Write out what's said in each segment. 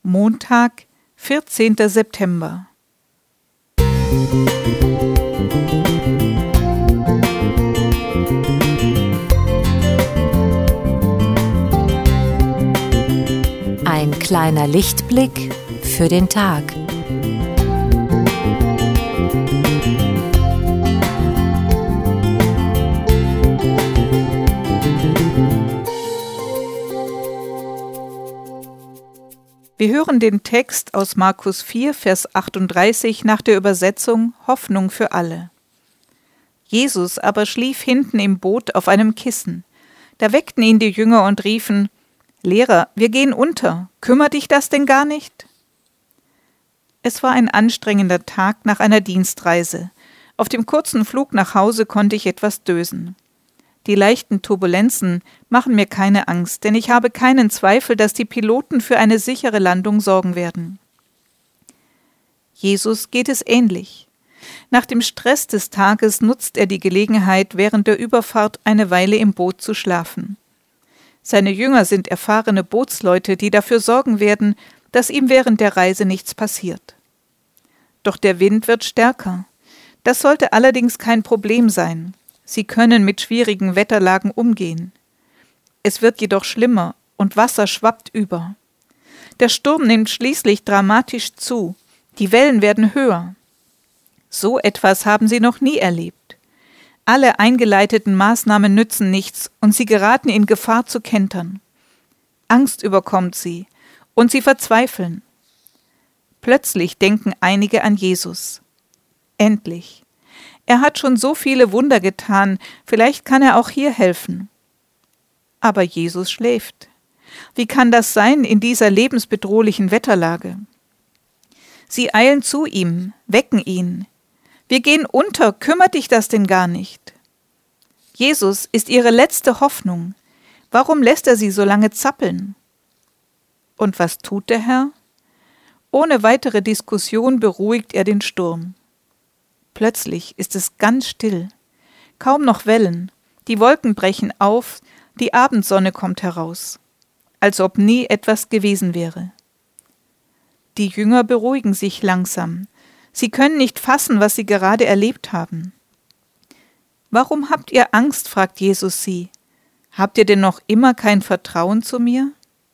Montag, 14. September. Ein kleiner Lichtblick für den Tag. Wir hören den Text aus Markus 4, Vers 38 nach der Übersetzung Hoffnung für alle. Jesus aber schlief hinten im Boot auf einem Kissen. Da weckten ihn die Jünger und riefen: Lehrer, wir gehen unter, kümmert dich das denn gar nicht? Es war ein anstrengender Tag nach einer Dienstreise. Auf dem kurzen Flug nach Hause konnte ich etwas dösen. Die leichten Turbulenzen machen mir keine Angst, denn ich habe keinen Zweifel, dass die Piloten für eine sichere Landung sorgen werden. Jesus geht es ähnlich. Nach dem Stress des Tages nutzt er die Gelegenheit, während der Überfahrt eine Weile im Boot zu schlafen. Seine Jünger sind erfahrene Bootsleute, die dafür sorgen werden, dass ihm während der Reise nichts passiert. Doch der Wind wird stärker. Das sollte allerdings kein Problem sein. Sie können mit schwierigen Wetterlagen umgehen. Es wird jedoch schlimmer und Wasser schwappt über. Der Sturm nimmt schließlich dramatisch zu. Die Wellen werden höher. So etwas haben sie noch nie erlebt. Alle eingeleiteten Maßnahmen nützen nichts und sie geraten in Gefahr zu kentern. Angst überkommt sie und sie verzweifeln. Plötzlich denken einige an Jesus. Endlich. Er hat schon so viele Wunder getan, vielleicht kann er auch hier helfen. Aber Jesus schläft. Wie kann das sein in dieser lebensbedrohlichen Wetterlage? Sie eilen zu ihm, wecken ihn. Wir gehen unter, kümmert dich das denn gar nicht? Jesus ist ihre letzte Hoffnung. Warum lässt er sie so lange zappeln? Und was tut der Herr? Ohne weitere Diskussion beruhigt er den Sturm. Plötzlich ist es ganz still. Kaum noch Wellen. Die Wolken brechen auf, die Abendsonne kommt heraus. Als ob nie etwas gewesen wäre. Die Jünger beruhigen sich langsam. Sie können nicht fassen, was sie gerade erlebt haben. »Warum habt ihr Angst?« fragt Jesus sie. »Habt ihr denn noch immer kein Vertrauen zu mir?«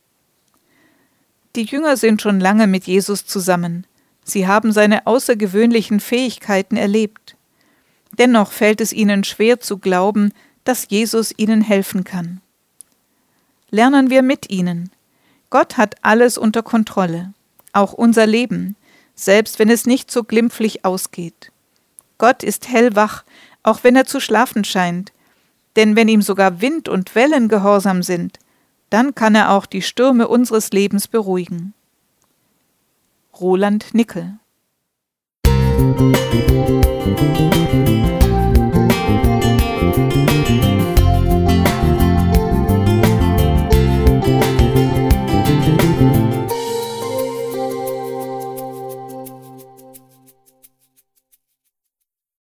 Die Jünger sind schon lange mit Jesus zusammen. Sie haben seine außergewöhnlichen Fähigkeiten erlebt. Dennoch fällt es ihnen schwer zu glauben, dass Jesus ihnen helfen kann. Lernen wir mit ihnen. Gott hat alles unter Kontrolle, auch unser Leben, selbst wenn es nicht so glimpflich ausgeht. Gott ist hellwach, auch wenn er zu schlafen scheint, denn wenn ihm sogar Wind und Wellen gehorsam sind, dann kann er auch die Stürme unseres Lebens beruhigen. Roland Nickel.